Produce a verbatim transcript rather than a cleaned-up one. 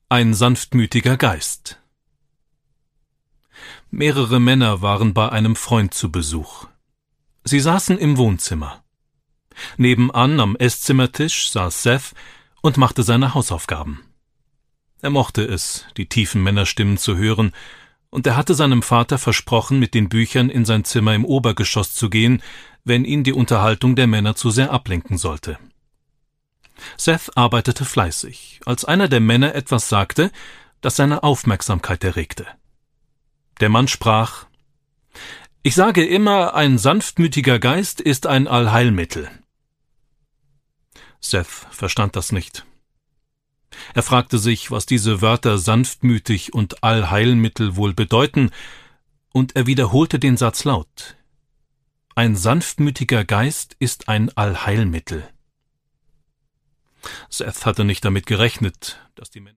Ein sanftmütiger Geist. Mehrere Männer waren bei einem Freund zu Besuch. Sie saßen im Wohnzimmer. Nebenan am Esszimmertisch saß Seth und machte seine Hausaufgaben. Er mochte es, die tiefen Männerstimmen zu hören, und er hatte seinem Vater versprochen, mit den Büchern in sein Zimmer im Obergeschoss zu gehen, wenn ihn die Unterhaltung der Männer zu sehr ablenken sollte. Seth arbeitete fleißig, als einer der Männer etwas sagte, das seine Aufmerksamkeit erregte. Der Mann sprach: »Ich sage immer, ein sanftmütiger Geist ist ein Allheilmittel.« Seth verstand das nicht. Er fragte sich, was diese Wörter sanftmütig und Allheilmittel wohl bedeuten, und er wiederholte den Satz laut. Ein sanftmütiger Geist ist ein Allheilmittel. Seth hatte nicht damit gerechnet, dass die Menschen